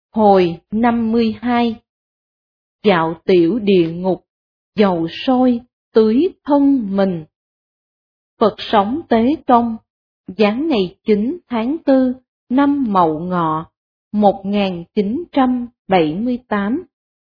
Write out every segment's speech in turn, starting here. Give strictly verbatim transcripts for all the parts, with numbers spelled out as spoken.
Hồi năm mươi hai. Dạo tiểu địa ngục, dầu sôi, tưới thân mình. Phật sống Tế Công, giáng ngày chín tháng tư, năm Mậu Ngọ, một nghìn chín trăm bảy mươi tám.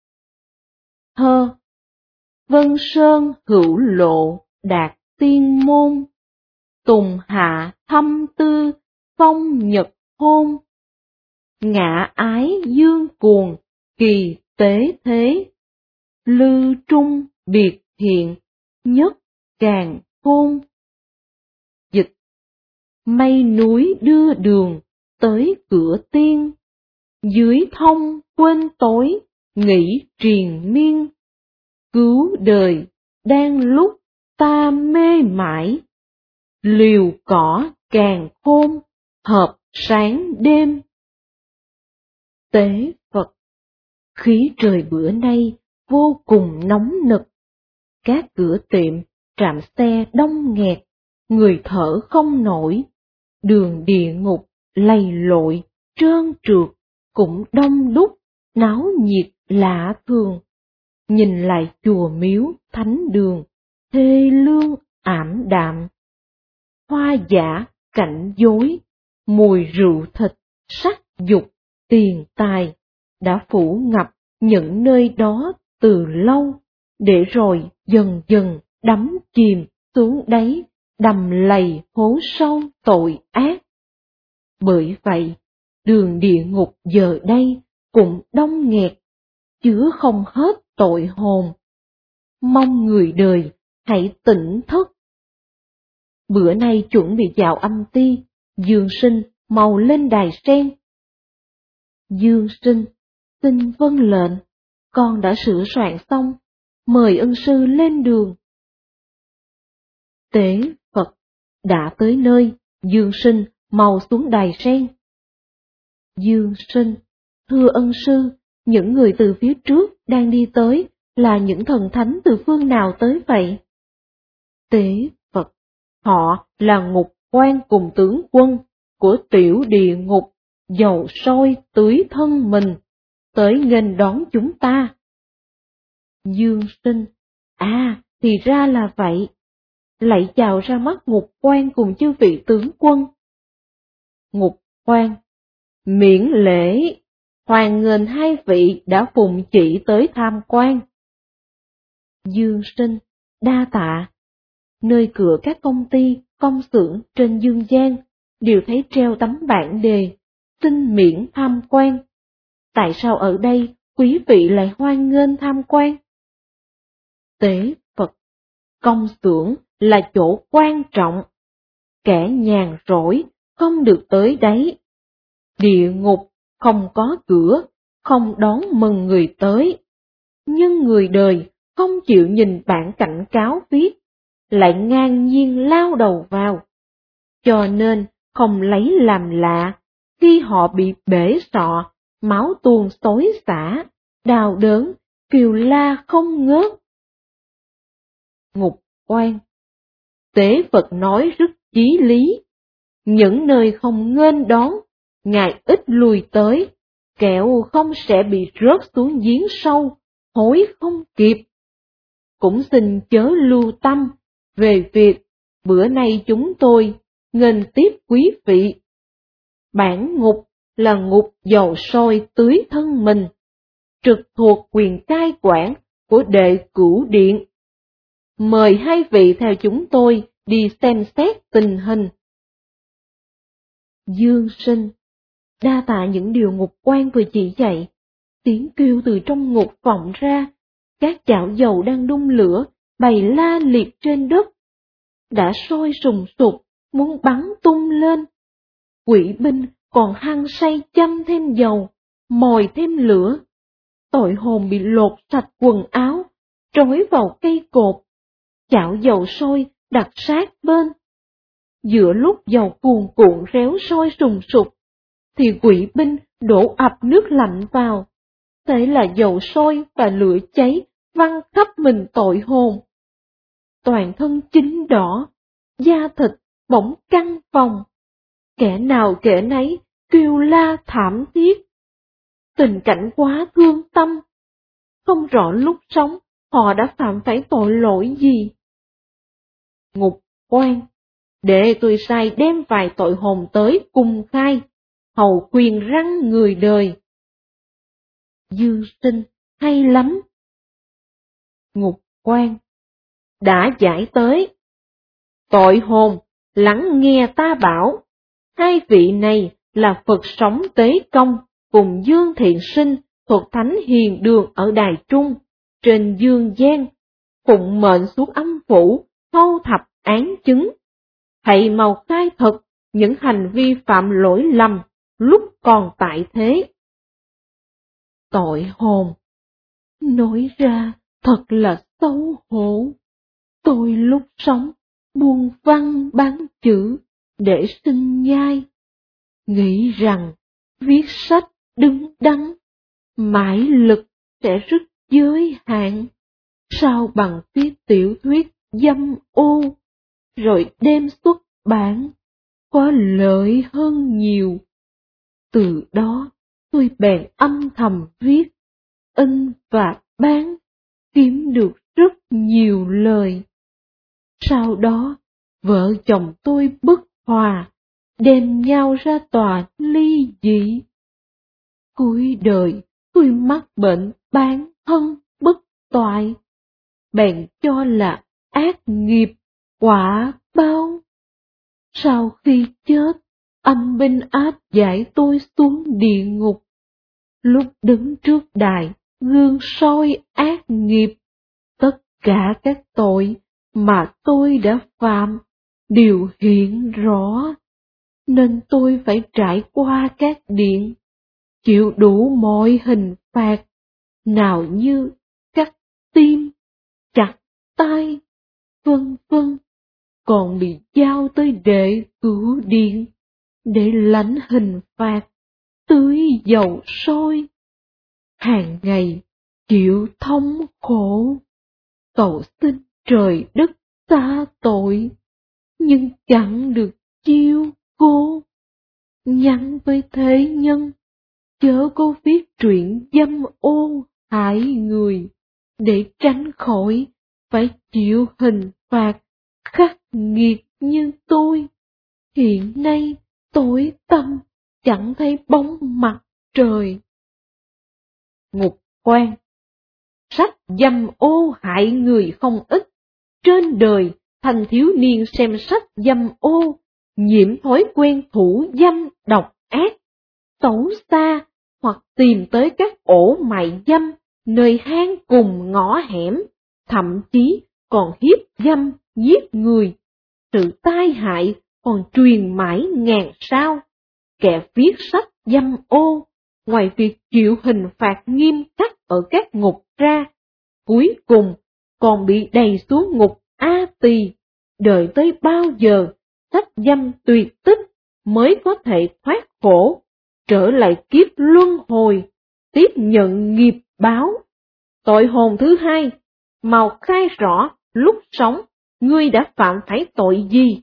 Thơ. Vân sơn hữu lộ, đạt tiên môn. Tùng hạ thâm tư, phong nhật hôn. Ngã ái dương cuồng, kỳ tế thế. Lư trung biệt hiện, nhất càng khôn. Dịch. Mây núi đưa đường, tới cửa tiên. Dưới thông quên tối, nghĩ triền miên. Cứu đời, đang lúc ta mê mải. Liều cỏ càng khôn, hợp sáng đêm. Tế Phật. Khí trời bữa nay vô cùng nóng nực. Các cửa tiệm, trạm xe đông nghẹt, người thở không nổi. Đường địa ngục lầy lội, trơn trượt, cũng đông đúc, náo nhiệt lạ thường. Nhìn lại chùa miếu, thánh đường, thê lương, ảm đạm. Hoa giả, cảnh dối, mùi rượu thịt, sắc dục, tiền tài, đã phủ ngập những nơi đó từ lâu, để rồi dần dần đắm chìm xuống đáy đầm lầy hố sâu tội ác. Bởi vậy, đường địa ngục giờ đây cũng đông nghẹt, chứa không hết tội hồn. Mong người đời hãy tỉnh thức. Bữa nay chuẩn bị vào âm ti, Dương Sinh mau lên đài sen. Dương Sinh, xin vâng lệnh, con đã sửa soạn xong, mời ân sư lên đường. Tế Phật. Đã tới nơi, Dương Sinh mau xuống đài sen. Dương Sinh, thưa ân sư, những người từ phía trước đang đi tới là những thần thánh từ phương nào tới vậy? Tế Phật. Họ là ngục quan cùng tướng quân của tiểu địa ngục, dầu sôi tưới thân mình, tới nghênh đón chúng ta. Dương Sinh. À, thì ra là vậy. Lạy chào ra mắt ngục quan cùng chư vị tướng quân. Ngục quan. Miễn lễ, hoan nghênh hai vị đã phụng chỉ tới tham quan. Dương Sinh. Đa tạ. Nơi cửa các công ty, công xưởng trên dương gian đều thấy treo tấm bảng đề, xin miễn tham quan. Tại sao ở đây quý vị lại hoan nghênh tham quan? Tế Phật. Công xưởng là chỗ quan trọng. Kẻ nhàn rỗi không được tới đấy. Địa ngục không có cửa, không đón mừng người tới. Nhưng người đời không chịu nhìn bản cảnh cáo viết, lại ngang nhiên lao đầu vào. Cho nên không lấy làm lạ khi họ bị bể sọ, máu tuôn xối xả, đau đớn, kêu la không ngớt. Ngục quan. Tế Phật nói rất chí lý. Những nơi không nghênh đón, Ngài ít lùi tới, kẻo không sẽ bị rớt xuống giếng sâu, hối không kịp. Cũng xin chớ lưu tâm về việc bữa nay chúng tôi nghênh tiếp quý vị. Bản ngục là ngục dầu sôi tưới thân mình, trực thuộc quyền cai quản của đệ cửu điện. Mời hai vị theo chúng tôi đi xem xét tình hình. Dương Sinh. Đa tạ những điều ngục quan vừa chỉ dạy. Tiếng kêu từ trong ngục vọng ra, các chảo dầu đang đun lửa, bày la liệt trên đất. Đã sôi sùng sục, muốn bắn tung lên. Quỷ binh còn hăng say châm thêm dầu, mồi thêm lửa. Tội hồn bị lột sạch quần áo, trói vào cây cột. Chảo dầu sôi đặt sát bên. Giữa lúc dầu cuồn cuộn réo sôi sùng sục, thì quỷ binh đổ ập nước lạnh vào. Thế là dầu sôi và lửa cháy văng khắp mình tội hồn. Toàn thân chín đỏ, da thịt bỗng căng phồng. Kẻ nào kẻ nấy kêu la thảm thiết. tình cảnh quá thương tâm. Không rõ lúc sống họ đã phạm phải tội lỗi gì. Ngục quan, để tôi sai đem vài tội hồn tới cùng khai, hầu quyền răn người đời. Dương Sinh, hay lắm. Ngục quan, đã giải tới. Tội hồn, lắng nghe ta bảo, hai vị này là Phật sống Tế Công cùng Dương Thiện Sinh thuộc Thánh Hiền Đường ở Đài Trung, trên dương gian, phụng mệnh xuống âm phủ, thâu thập án chứng. Hãy mau khai thật những hành vi phạm lỗi lầm lúc còn tại thế. Tội hồn, nói ra thật là xấu hổ. Tôi lúc sống buông văn bán chữ để sinh nhai, nghĩ rằng viết sách đứng đắn, mãi lực sẽ rất giới hạn. Sao bằng viết tiểu thuyết dâm ô, rồi đem xuất bản, có lợi hơn nhiều. Từ đó tôi bèn âm thầm viết, in và bán, kiếm được rất nhiều lời. Sau đó, vợ chồng tôi bất hòa, đem nhau ra tòa ly dị. Cuối đời, tôi mắc bệnh bán thân bất toại, bèn cho là ác nghiệp, quả báo. Sau khi chết, âm binh áp giải tôi xuống địa ngục. Lúc đứng trước đài, gương soi ác nghiệp, tất cả các tội mà tôi đã phạm đều hiện rõ, nên tôi phải trải qua các điện, chịu đủ mọi hình phạt, nào như cắt tim, chặt tay, vân vân, còn bị giao tới đệ cửu điện để lãnh hình phạt, tưới dầu sôi, hàng ngày chịu thống khổ, cầu xin trời đất tha tội, nhưng chẳng được chiêu cô. Nhắn với thế nhân, chớ có viết truyện dâm ô hại người, để tránh khỏi phải chịu hình phạt khắc nghiệt như tôi. Hiện nay tối tăm, chẳng thấy bóng mặt trời. Ngục quan, sách dâm ô hại người không ít. Trên đời, thanh thiếu niên xem sách dâm ô, nhiễm thói quen thủ dâm độc ác, xấu xa, hoặc tìm tới các ổ mại dâm, nơi hang cùng ngõ hẻm, thậm chí còn hiếp dâm, giết người. Sự tai hại còn truyền mãi ngàn sao. Kẻ viết sách dâm ô, ngoài việc chịu hình phạt nghiêm khắc ở các ngục ra, cuối cùng còn bị đầy xuống ngục A Tỳ, đợi tới bao giờ sách dâm tuyệt tích mới có thể thoát khổ, trở lại kiếp luân hồi, tiếp nhận nghiệp báo. Tội hồn thứ hai, mau khai rõ lúc sống ngươi đã phạm phải tội gì?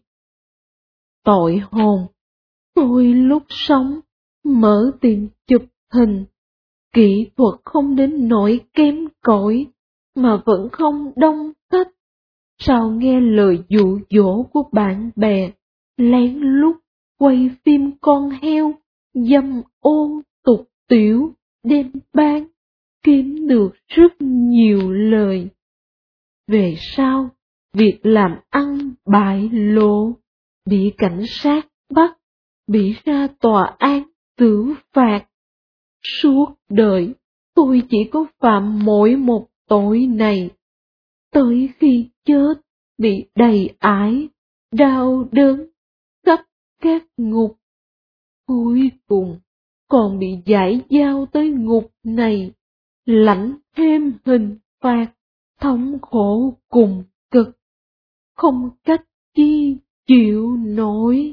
Tội hồn, tôi lúc sống mở tiệm chụp hình, kỹ thuật không đến nỗi kém cỏi mà vẫn không đông khách. Sao nghe lời dụ dỗ của bạn bè, lén lút quay phim con heo, dâm ô tục tiểu, đem bán, kiếm được rất nhiều lời. Về sau, việc làm ăn bại lộ, bị cảnh sát bắt, bị ra tòa án xử phạt. Suốt đời, tôi chỉ có phạm mỗi một tội này. Tới khi chết, bị đầy ải, đau đớn, khắp các ngục. Cuối cùng, còn bị giải giao tới ngục này, lãnh thêm hình phạt, thống khổ cùng cực, không cách chi chịu nổi.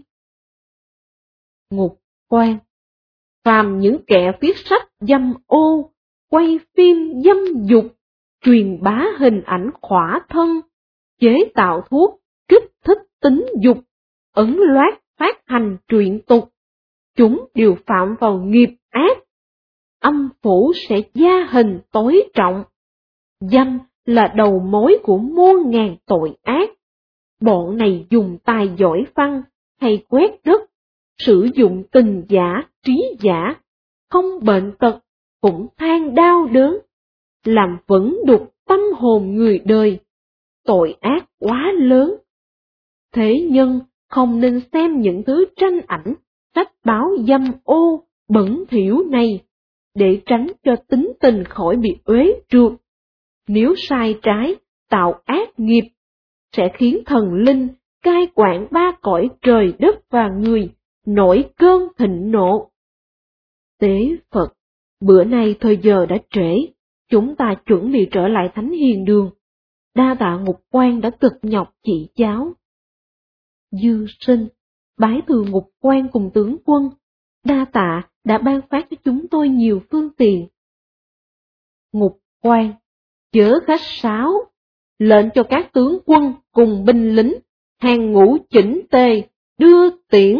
Ngục quan, phàm những kẻ viết sách dâm ô, quay phim dâm dục, truyền bá hình ảnh khỏa thân, chế tạo thuốc, kích thích tính dục, ẩn loát phát hành truyện tục, chúng đều phạm vào nghiệp ác. âm phủ sẽ gia hình tối trọng. Dâm là đầu mối của muôn ngàn tội ác. Bọn này dùng tài giỏi văn hay quét đất, sử dụng tình giả, trí giả, không bệnh tật, cũng than đau đớn, làm vẫn đục tâm hồn người đời. Tội ác quá lớn. Thế nhưng không nên xem những thứ tranh ảnh, sách báo dâm ô, bẩn thỉu này, để tránh cho tính tình khỏi bị uế trượt. Nếu sai trái, tạo ác nghiệp, sẽ khiến thần linh cai quản ba cõi trời đất và người, nổi cơn thịnh nộ. Tế Phật, bữa nay thời giờ đã trễ, chúng ta chuẩn bị trở lại Thánh Hiền Đường. Đa tạ Ngục Quan đã cực nhọc chỉ giáo. Dư Sinh, bái từ Ngục Quan cùng tướng quân, đa tạ đã ban phát cho chúng tôi nhiều phương tiện. Ngục Quan, chớ khách sáo, lệnh cho các tướng quân cùng binh lính, hàng ngũ chỉnh tề, đưa tiễn.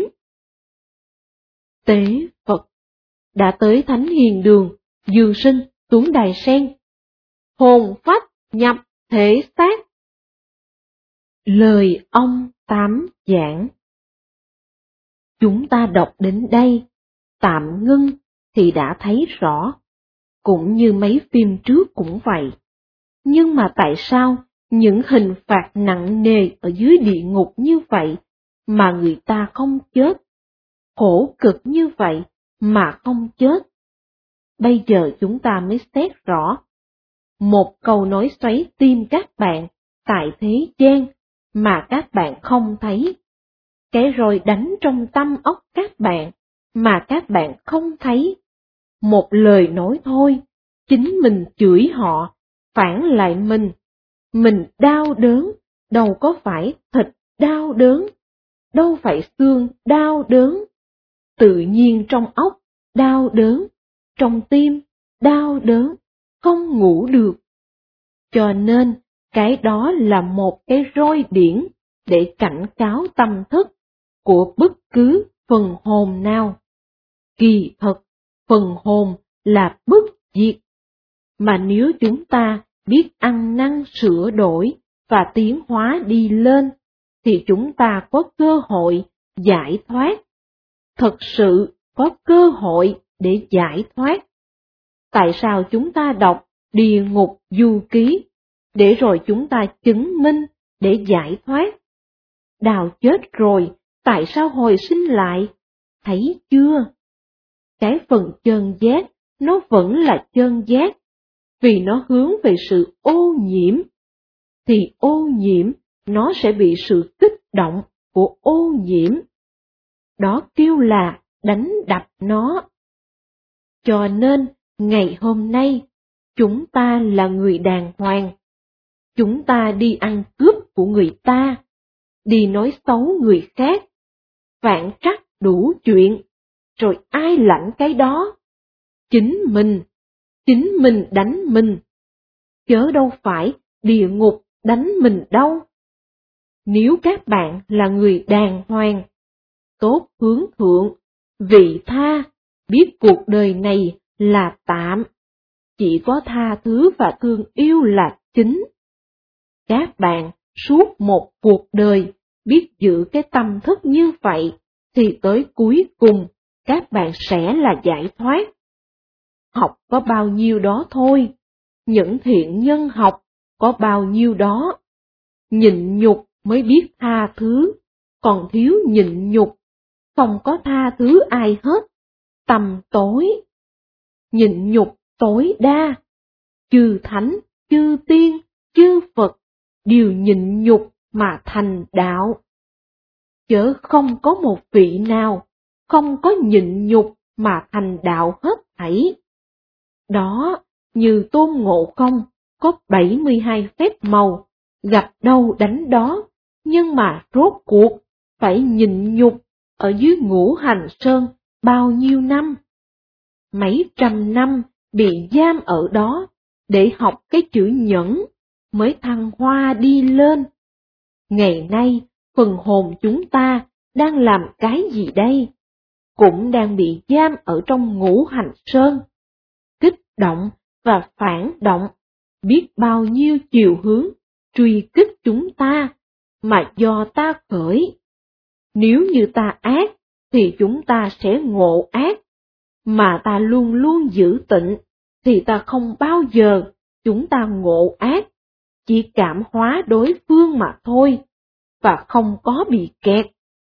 Tế Phật, đã tới Thánh Hiền Đường, Dương Sinh xuống đài sen. Hồn phách nhập thể xác. Lời ông Tám giảng. Chúng ta đọc đến đây, tạm ngưng thì đã thấy rõ, cũng như mấy phim trước cũng vậy. Nhưng mà tại sao những hình phạt nặng nề ở dưới địa ngục như vậy mà người ta không chết? Khổ cực như vậy mà không chết? Bây giờ chúng ta mới xét rõ. Một câu nói xoáy tim các bạn tại thế gian mà các bạn không thấy. Cái rồi đánh trong tâm óc các bạn mà các bạn không thấy. Một lời nói thôi, chính mình chửi họ, phản lại mình. Mình đau đớn, đâu có phải thịt đau đớn, đâu phải xương đau đớn. Tự nhiên trong óc đau đớn, trong tim đau đớn, không ngủ được. Cho nên, cái đó là một cái roi điển để cảnh cáo tâm thức của bất cứ phần hồn nào. Kỳ thật, phần hồn là bất diệt. Mà nếu chúng ta biết ăn năn sửa đổi và tiến hóa đi lên, thì chúng ta có cơ hội giải thoát. Thật sự có cơ hội để giải thoát. Tại sao chúng ta đọc Địa Ngục Du Ký, để rồi chúng ta chứng minh để giải thoát? Đào chết rồi, tại sao hồi sinh lại? Thấy chưa? Cái phần chân giác, nó vẫn là chân giác, vì nó hướng về sự ô nhiễm. Thì ô nhiễm, nó sẽ bị sự kích động của ô nhiễm. Đó kêu là đánh đập nó. Cho nên, ngày hôm nay, chúng ta là người đàng hoàng. Chúng ta đi ăn cướp của người ta, đi nói xấu người khác, vạn trách đủ chuyện, rồi ai lãnh cái đó? Chính mình, chính mình đánh mình, chớ đâu phải địa ngục đánh mình đâu. Nếu các bạn là người đàng hoàng, tốt hướng thượng, vị tha, biết cuộc đời này là tạm, chỉ có tha thứ và thương yêu là chính. Các bạn suốt một cuộc đời biết giữ cái tâm thức như vậy, thì tới cuối cùng các bạn sẽ là giải thoát. Học có bao nhiêu đó thôi, những thiện nhân học có bao nhiêu đó. Nhịn nhục mới biết tha thứ, còn thiếu nhịn nhục, không có tha thứ ai hết, tầm tối. Nhịn nhục tối đa, chư thánh, chư tiên, chư Phật đều nhịn nhục mà thành đạo. Chớ không có một vị nào không có nhịn nhục mà thành đạo hết thảy. Đó, như Tôn Ngộ Không, có bảy mươi hai phép màu, gặp đâu đánh đó, nhưng mà rốt cuộc phải nhịn nhục ở dưới Ngũ Hành Sơn bao nhiêu năm. Mấy trăm năm bị giam ở đó, để học cái chữ nhẫn, mới thăng hoa đi lên. Ngày nay, phần hồn chúng ta đang làm cái gì đây? Cũng đang bị giam ở trong Ngũ Hành Sơn. động và phản động, biết bao nhiêu chiều hướng truy kích chúng ta mà do ta khởi. Nếu như ta ác thì chúng ta sẽ ngộ ác, mà ta luôn luôn giữ tịnh thì ta không bao giờ chúng ta ngộ ác, chỉ cảm hóa đối phương mà thôi, và không có bị kẹt.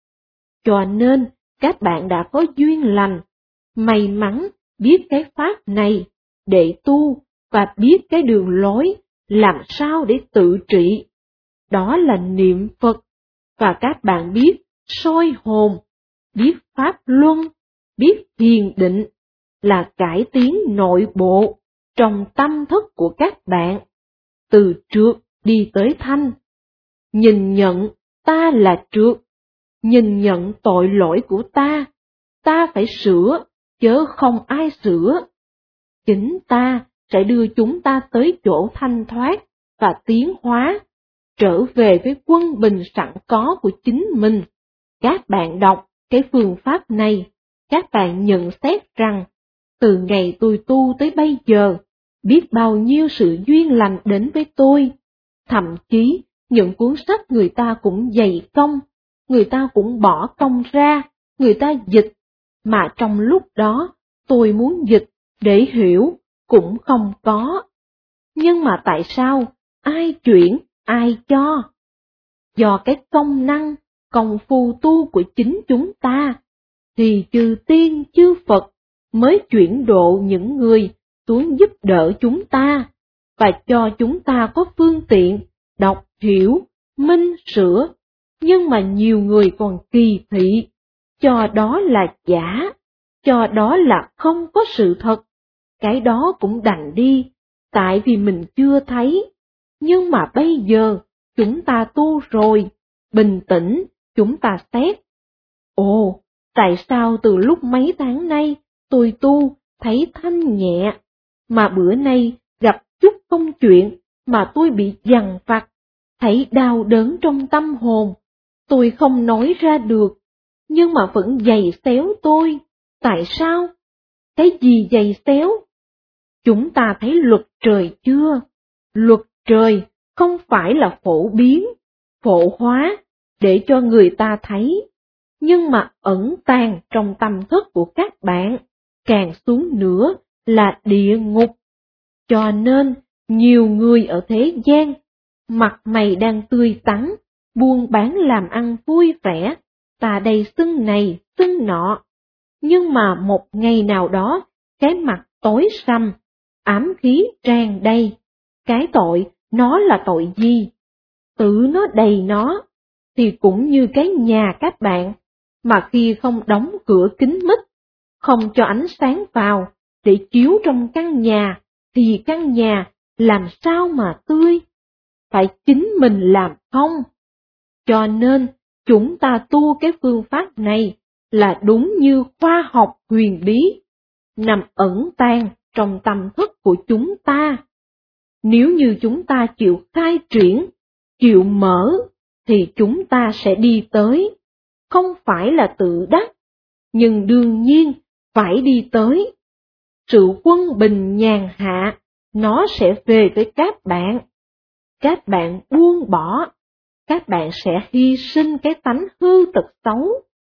Cho nên, các bạn đã có duyên lành, may mắn biết cái pháp này để tu và biết cái đường lối làm sao để tự trị. Đó là niệm Phật, và các bạn biết soi hồn, biết pháp luân, biết thiền định, là cải tiến nội bộ trong tâm thức của các bạn, từ trượt đi tới thanh. Nhìn nhận ta là trượt, nhìn nhận tội lỗi của ta, ta phải sửa, chớ không ai sửa. Chính ta sẽ đưa chúng ta tới chỗ thanh thoát và tiến hóa, trở về với quân bình sẵn có của chính mình. Các bạn đọc cái phương pháp này, các bạn nhận xét rằng, từ ngày tôi tu tới bây giờ, biết bao nhiêu sự duyên lành đến với tôi. Thậm chí, những cuốn sách người ta cũng dày công, người ta cũng bỏ công ra, người ta dịch, mà trong lúc đó tôi muốn dịch để hiểu cũng không có. Nhưng mà tại sao ai chuyển, ai cho? Do cái công năng, công phu tu của chính chúng ta, thì chư tiên chư Phật mới chuyển độ những người xuống giúp đỡ chúng ta, và cho chúng ta có phương tiện đọc hiểu, minh sửa. Nhưng mà nhiều người còn kỳ thị, cho đó là giả, cho đó là không có sự thật. Cái đó cũng đành đi, tại vì mình chưa thấy. Nhưng mà bây giờ, chúng ta tu rồi, bình tĩnh, chúng ta xét. Ồ, tại sao từ lúc mấy tháng nay, tôi tu, thấy thanh nhẹ, mà bữa nay gặp chút công chuyện mà tôi bị dằn vặt, thấy đau đớn trong tâm hồn, tôi không nói ra được, nhưng mà vẫn giày xéo tôi. Tại sao? Cái gì giày xéo? Chúng ta thấy luật trời chưa? Luật trời không phải là phổ biến, phổ hóa, để cho người ta thấy, nhưng mà ẩn tàng trong tâm thức của các bạn, càng xuống nữa là địa ngục. Cho nên, nhiều người ở thế gian, mặt mày đang tươi tắn, buôn bán làm ăn vui vẻ, ta đây xưng này, xưng nọ. Nhưng mà một ngày nào đó, cái mặt tối sầm, ám khí tràn đầy. Cái tội, nó là tội gì? Tự nó đầy nó, thì cũng như cái nhà các bạn, mà khi không đóng cửa kín mít, không cho ánh sáng vào, để chiếu trong căn nhà, thì căn nhà làm sao mà tươi? Phải chính mình làm không? Cho nên, chúng ta tu cái phương pháp này là đúng như khoa học huyền bí, nằm ẩn tàng trong tâm thức của chúng ta. Nếu như chúng ta chịu khai triển, chịu mở, thì chúng ta sẽ đi tới. Không phải là tự đắc, nhưng đương nhiên phải đi tới. Sự quân bình nhàn hạ, nó sẽ về với các bạn. Các bạn buông bỏ, các bạn sẽ hy sinh cái tánh hư tật xấu.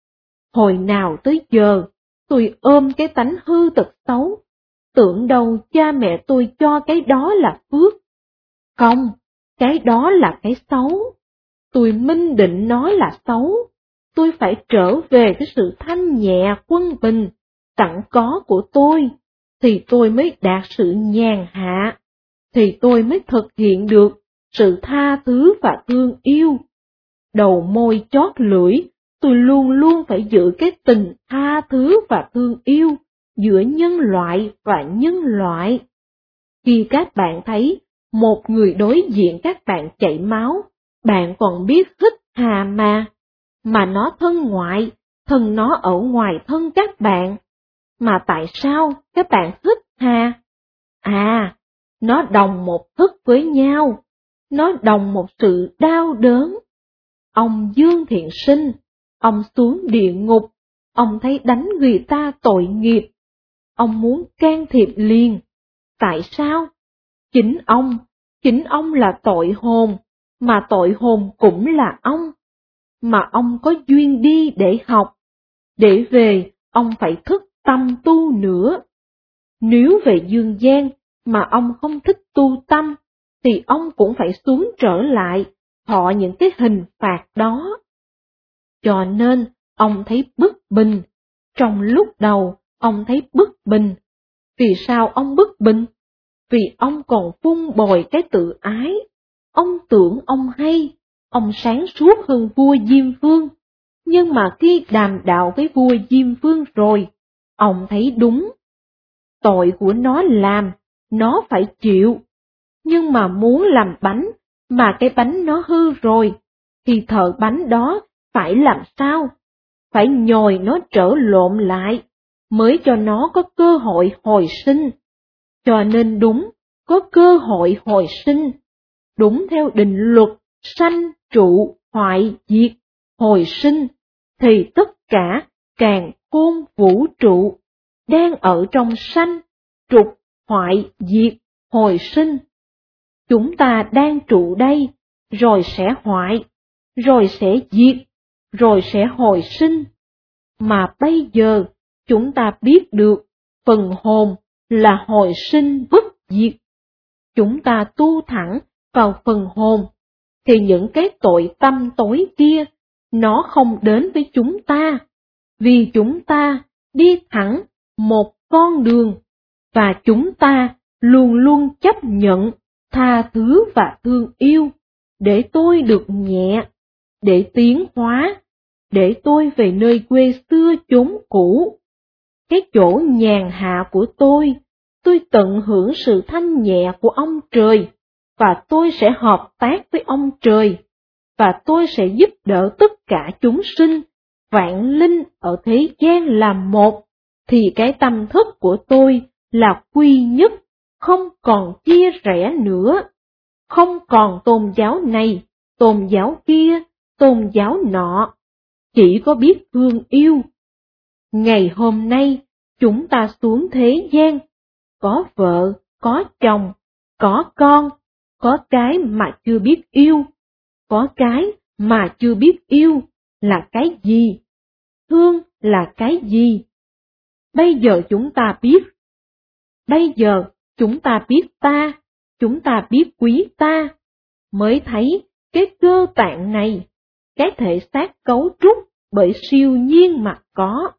Hồi nào tới giờ, tôi ôm cái tánh hư tật xấu, tưởng đâu cha mẹ tôi cho cái đó là phước. Không, cái đó là cái xấu. Tôi minh định nó là xấu. Tôi phải trở về với sự thanh nhẹ quân bình, sẵn có của tôi, thì tôi mới đạt sự nhàn hạ, thì tôi mới thực hiện được sự tha thứ và thương yêu. Đầu môi chót lưỡi, tôi luôn luôn phải giữ cái tình tha thứ và thương yêu giữa nhân loại và nhân loại. Khi các bạn thấy một người đối diện các bạn chảy máu, bạn còn biết hít hà mà, mà nó thân ngoại, thân nó ở ngoài thân các bạn. Mà tại sao các bạn hít hà? À, nó đồng một thức với nhau, nó đồng một sự đau đớn. Ông Dương Thiện Sinh, ông xuống địa ngục, ông thấy đánh người ta tội nghiệp, ông muốn can thiệp liền, Tại sao? Chính ông, chính ông là tội hồn, mà tội hồn cũng là ông. Mà ông có duyên đi để học, để về ông phải thức tâm tu nữa. Nếu về dương gian mà ông không thích tu tâm, thì ông cũng phải xuống trở lại, thọ những cái hình phạt đó. Cho nên, ông thấy bất bình. Trong lúc đầu, ông thấy bất bình. Vì sao ông bất bình? Vì ông còn vun bồi cái tự ái. Ông tưởng ông hay, ông sáng suốt hơn vua Diêm Vương. Nhưng mà khi đàm đạo với vua Diêm Vương rồi, ông thấy đúng. Tội của nó làm, nó phải chịu. Nhưng mà muốn làm bánh, mà cái bánh nó hư rồi, thì thợ bánh đó phải làm sao? Phải nhồi nó trở lộn lại, mới cho nó có cơ hội hồi sinh. Cho nên đúng, có cơ hội hồi sinh. Đúng theo định luật sanh trụ hoại diệt, hồi sinh, thì tất cả càn khôn vũ trụ đang ở trong sanh, trục, hoại, diệt, hồi sinh. Chúng ta đang trụ đây, rồi sẽ hoại, rồi sẽ diệt, rồi sẽ hồi sinh. Mà bây giờ, chúng ta biết được phần hồn là hồi sinh bất diệt. Chúng ta tu thẳng vào phần hồn, thì những cái tội tâm tối kia, nó không đến với chúng ta, vì chúng ta đi thẳng một con đường, và chúng ta luôn luôn chấp nhận, tha thứ và thương yêu, để tôi được nhẹ, để tiến hóa, để tôi về nơi quê xưa chốn cũ. Cái chỗ nhàn hạ của tôi, tôi tận hưởng sự thanh nhẹ của ông trời, và tôi sẽ hợp tác với ông trời, và tôi sẽ giúp đỡ tất cả chúng sinh, vạn linh ở thế gian là một, thì cái tâm thức của tôi là quy nhất, không còn chia rẽ nữa, không còn tôn giáo này, tôn giáo kia, tôn giáo nọ, chỉ có biết thương yêu. Ngày hôm nay, chúng ta xuống thế gian, có vợ, có chồng, có con, có cái mà chưa biết yêu, có cái mà chưa biết yêu là cái gì, thương là cái gì. Bây giờ chúng ta biết, bây giờ chúng ta biết ta, chúng ta biết quý ta, mới thấy cái cơ tạng này, cái thể xác cấu trúc bởi siêu nhiên mà có.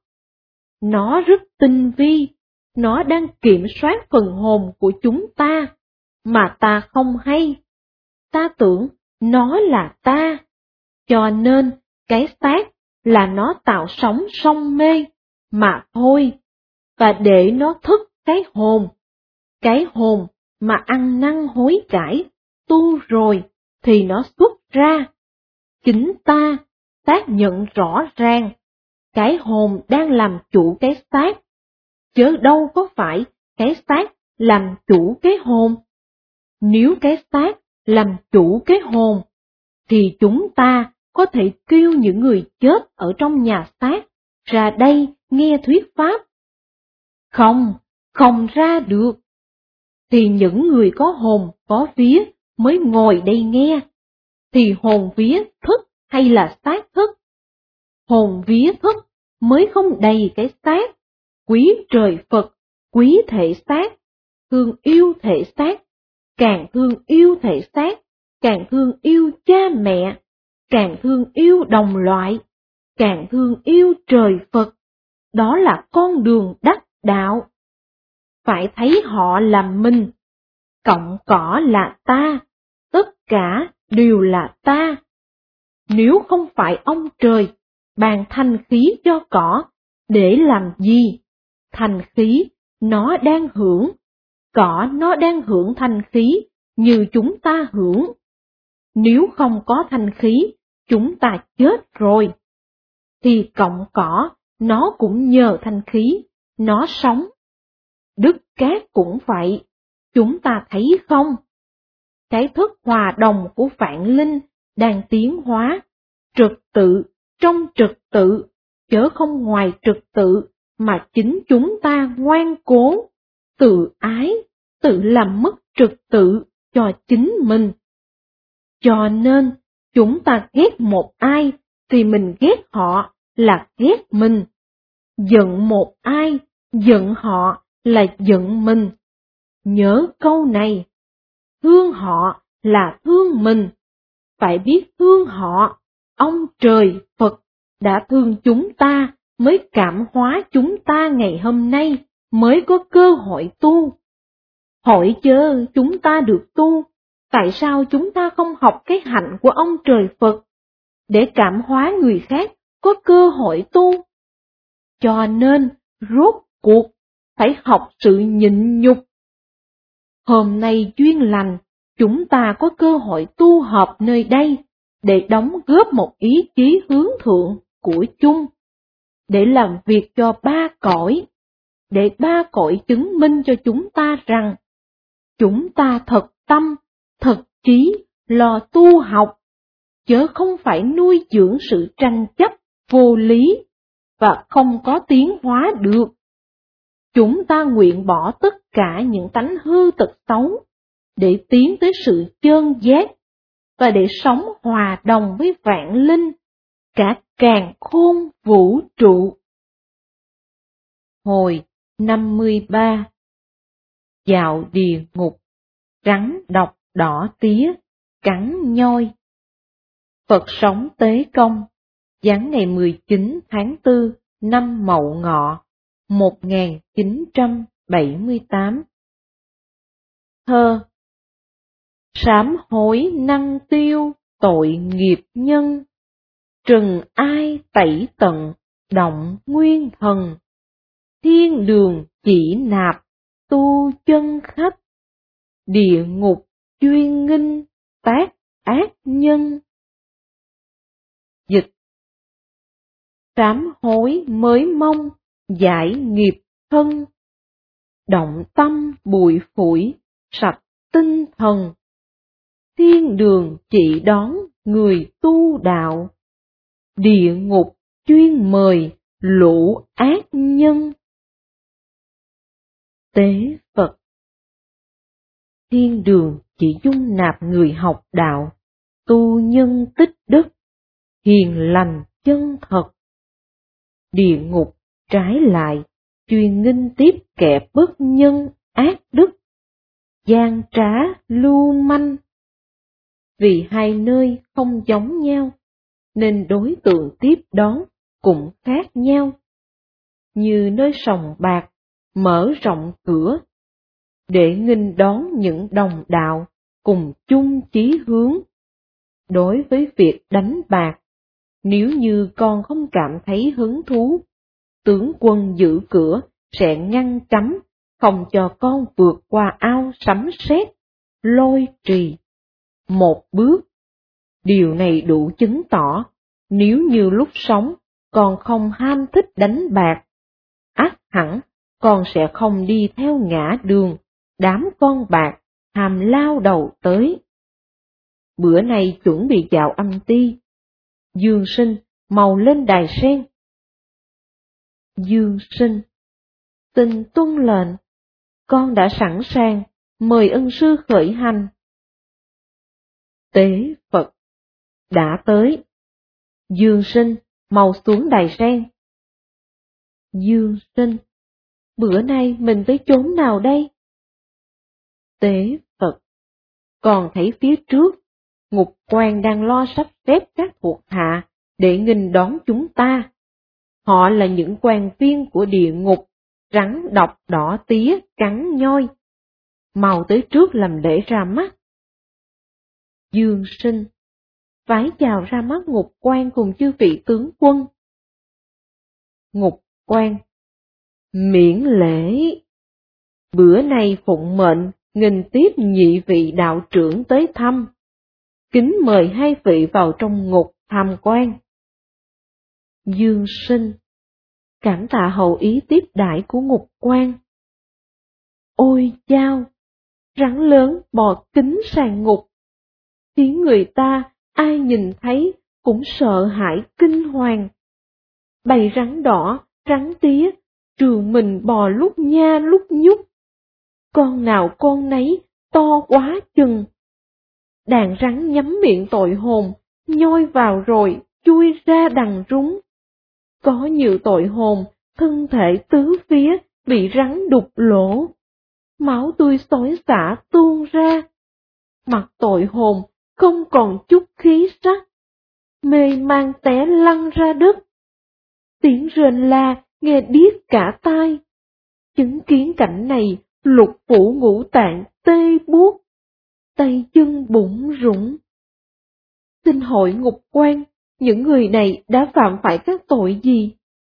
Nó rất tinh vi, nó đang kiểm soát phần hồn của chúng ta, mà ta không hay. Ta tưởng nó là ta, cho nên cái xác là nó tạo sóng sông mê, mà thôi, và để nó thức cái hồn. Cái hồn mà ăn năn hối cải, tu rồi, thì nó xuất ra. Chính ta xác nhận rõ ràng, cái hồn đang làm chủ cái xác, chớ đâu có phải cái xác làm chủ cái hồn. Nếu cái xác làm chủ cái hồn, thì chúng ta có thể kêu những người chết ở trong nhà xác ra đây nghe thuyết pháp. Không, không ra được. Thì những người có hồn có vía mới ngồi đây nghe. Thì hồn vía thức hay là xác thức? Hồn vía thức mới không đầy cái xác, quý trời Phật, quý thể xác, thương yêu thể xác, càng thương yêu thể xác, càng thương yêu cha mẹ, càng thương yêu đồng loại, càng thương yêu trời Phật. Đó là con đường đắc đạo. Phải thấy họ là mình, cộng cỏ là ta, tất cả đều là ta. Nếu không phải ông trời ban thanh khí cho cỏ, để làm gì? Thanh khí nó đang hưởng, cỏ nó đang hưởng thanh khí như chúng ta hưởng. Nếu không có thanh khí, chúng ta chết rồi. Thì cọng cỏ nó cũng nhờ thanh khí, nó sống. Đất cát cũng vậy, chúng ta thấy không? Cái thức hòa đồng của vạn linh đang tiến hóa, trật tự trong trật tự, chớ không ngoài trật tự, mà chính chúng ta ngoan cố, tự ái, tự làm mất trật tự cho chính mình. Cho nên, chúng ta ghét một ai thì mình ghét họ là ghét mình. Giận một ai, giận họ là giận mình. Nhớ câu này, thương họ là thương mình. Phải biết thương họ, ông trời Phật đã thương chúng ta mới cảm hóa chúng ta ngày hôm nay mới có cơ hội tu. Hỏi chớ chúng ta được tu, tại sao chúng ta không học cái hạnh của ông trời Phật để cảm hóa người khác có cơ hội tu? Cho nên, rốt cuộc, phải học sự nhịn nhục. Hôm nay duyên lành, chúng ta có cơ hội tu họp nơi đây để đóng góp một ý chí hướng thượng của chung, để làm việc cho ba cõi, để ba cõi chứng minh cho chúng ta rằng chúng ta thật tâm, thật trí lo tu học, chớ không phải nuôi dưỡng sự tranh chấp vô lý và không có tiến hóa được. Chúng ta nguyện bỏ tất cả những tánh hư tật xấu để tiến tới sự chơn giác và để sống hòa đồng với vạn linh, cả càn khôn vũ trụ. Hồi năm mươi ba. Vào địa ngục, rắn độc đỏ tía, cắn nhoi. Phật sống Tế Công, giáng ngày mười chín tháng tư năm Mậu Ngọ, một nghìn chín trăm bảy mươi tám. Thơ. Sám hối năng tiêu tội nghiệp nhân, trừng ai tẩy tận động nguyên thần, thiên đường chỉ nạp tu chân khách, địa ngục chuyên nghinh tác ác nhân. Dịch. Sám hối mới mong giải nghiệp thân, động tâm bụi phủi sạch tinh thần, thiên đường chỉ đón người tu đạo, địa ngục chuyên mời lũ ác nhân. Tế Phật. Thiên đường chỉ dung nạp người học đạo, tu nhân tích đức, hiền lành chân thật. Địa ngục trái lại chuyên nghinh tiếp kẻ bất nhân ác đức, gian trá lưu manh. Vì hai nơi không giống nhau, nên đối tượng tiếp đón cũng khác nhau. Như nơi sòng bạc mở rộng cửa, để nghinh đón những đồng đạo cùng chung chí hướng. Đối với việc đánh bạc, nếu như con không cảm thấy hứng thú, tướng quân giữ cửa sẽ ngăn cấm, không cho con vượt qua ao sấm sét, lôi trì một bước. Điều này đủ chứng tỏ, nếu như lúc sống con không ham thích đánh bạc, ắt hẳn con sẽ không đi theo ngã đường đám con bạc hàm lao đầu tới. Bữa nay chuẩn bị vào âm ti. Dương Sinh, mau lên đài sen. Dương Sinh, xin tuân lệnh, con đã sẵn sàng, mời ân sư khởi hành. Tế Phật, đã tới. Dương Sinh, mau xuống đài sen. Dương Sinh, bữa nay mình tới chốn nào đây? Tế Phật, còn thấy phía trước, ngục quan đang lo sắp xếp các thuộc hạ để nghênh đón chúng ta. Họ là những quan viên của địa ngục, rắn độc đỏ tía cắn nhoi. Mau tới trước làm lễ ra mắt. Dương Sinh, vái chào ra mắt ngục quan cùng chư vị tướng quân. Ngục quan, miễn lễ. Bữa nay phụng mệnh nghênh tiếp nhị vị đạo trưởng tới thăm. Kính mời hai vị vào trong ngục tham quan. Dương Sinh, cảm tạ hậu ý tiếp đãi của ngục quan. Ôi chao, rắn lớn bò kính sàn ngục, khiến người ta ai nhìn thấy cũng sợ hãi kinh hoàng. Bầy rắn đỏ, rắn tía, trường mình bò lúc nha lúc nhúc. con nào con nấy to quá chừng. Đàn rắn nhắm miệng tội hồn, nhoi vào rồi chui ra đằng rúng. Có nhiều tội hồn, thân thể tứ phía bị rắn đục lỗ, máu tươi xối xả tuôn ra. Mặt tội hồn không còn chút khí sắc, mê man té lăn ra đất. Tiếng rên la nghe điếc cả tai. Chứng kiến cảnh này, lục phủ ngũ tạng tê buốt, tay chân bủn rủn. Xin hỏi ngục quan, những người này đã phạm phải các tội gì?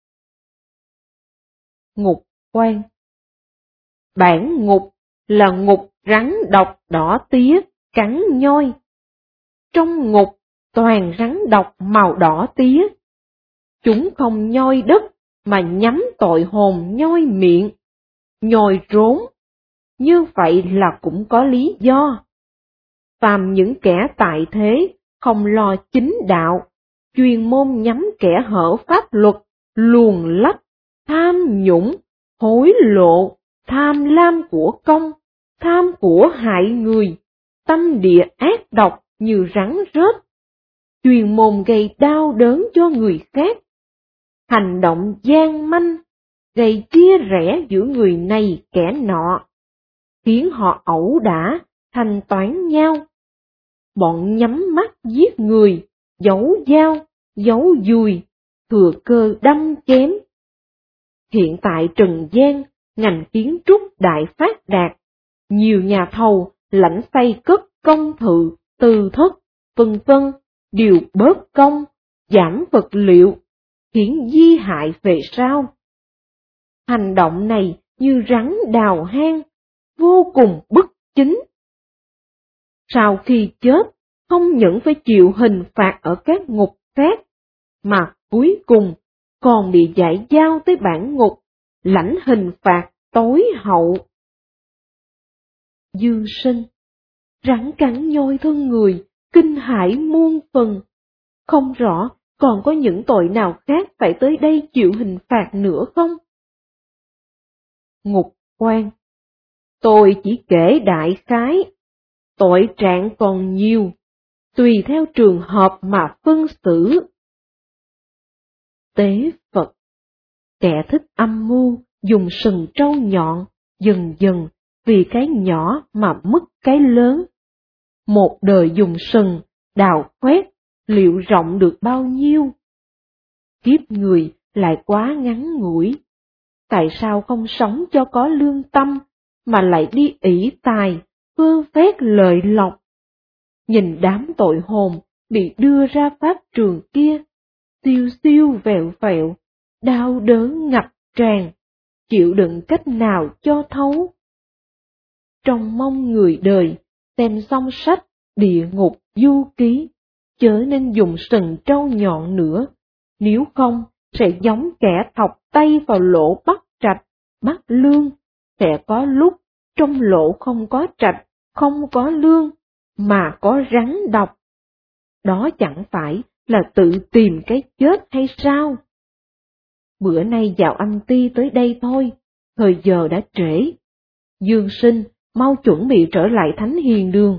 Ngục quan. Bản ngục là ngục rắn độc đỏ tía, cắn nhoi. Trong ngục toàn rắn độc màu đỏ tía. Chúng không nhoi đất mà nhắm tội hồn nhoi miệng, nhồi trốn. Như vậy là cũng có lý do. Phàm những kẻ tại thế, không lo chính đạo, chuyên môn nhắm kẻ hở pháp luật, luồn lách, tham nhũng, hối lộ, tham lam của công, tham của hại người, tâm địa ác độc như rắn rết, chuyên môn gây đau đớn cho người khác, hành động gian manh, gây chia rẽ giữa người này kẻ nọ, khiến họ ẩu đả, thanh toán nhau. Bọn nhắm mắt giết người, giấu dao, giấu dùi, thừa cơ đâm chém. Hiện tại trần gian, ngành kiến trúc đại phát đạt, nhiều nhà thầu lãnh xây cất công thự, từ thất, vân vân, đều bớt công, giảm vật liệu, khiến di hại về sau. Hành động này như rắn đào hang, vô cùng bất chính. Sau khi chết, không những phải chịu hình phạt ở các ngục khác, mà cuối cùng còn bị giải giao tới bản ngục, lãnh hình phạt tối hậu. Dương Sinh, rắn cắn nhoi thân người, kinh hãi muôn phần. Không rõ còn có những tội nào khác phải tới đây chịu hình phạt nữa không? Ngục quan. Tôi chỉ kể đại khái. Tội trạng còn nhiều, tùy theo trường hợp mà phân xử. Tế Phật. Kẻ thích âm mưu, dùng sừng trâu nhọn, dần dần, vì cái nhỏ mà mất cái lớn. Một đời dùng sừng, đào khoét, liệu rộng được bao nhiêu? Kiếp người lại quá ngắn ngủi. Tại sao không sống cho có lương tâm, mà lại đi ỷ tài, vơ vét lợi lộc? Nhìn đám tội hồn bị đưa ra pháp trường kia, siêu siêu vẹo vẹo, đau đớn ngập tràn, chịu đựng cách nào cho thấu. Trong mong người đời, xem xong sách Địa Ngục Du Ký, chớ nên dùng sừng trâu nhọn nữa, nếu không sẽ giống kẻ thọc tay vào lỗ bắt trạch, bắt lương, sẽ có lúc trong lỗ không có trạch, không có lương, mà có rắn độc. Đó chẳng phải là tự tìm cái chết hay sao? Bữa nay vào âm ty tới đây thôi, thời giờ đã trễ. Dương Sinh, mau chuẩn bị trở lại Thánh Hiền Đường.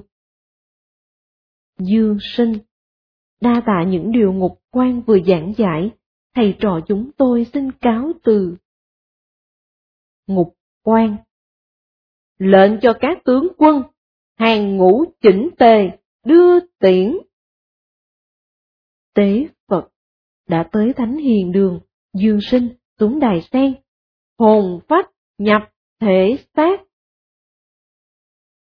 Dương Sinh, đa tạ những điều ngục quan vừa giảng giải, thầy trò chúng tôi xin cáo từ. Ngục quan. Lệnh cho các tướng quân, hàng ngũ chỉnh tề, đưa tiễn. Tế Phật. Đã tới Thánh Hiền Đường, Dương Sinh xuống đài sen. Hồn phách nhập thể xác.